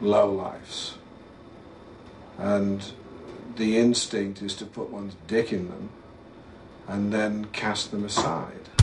lowlifes. And the instinct is to put one's dick in them and then cast them aside.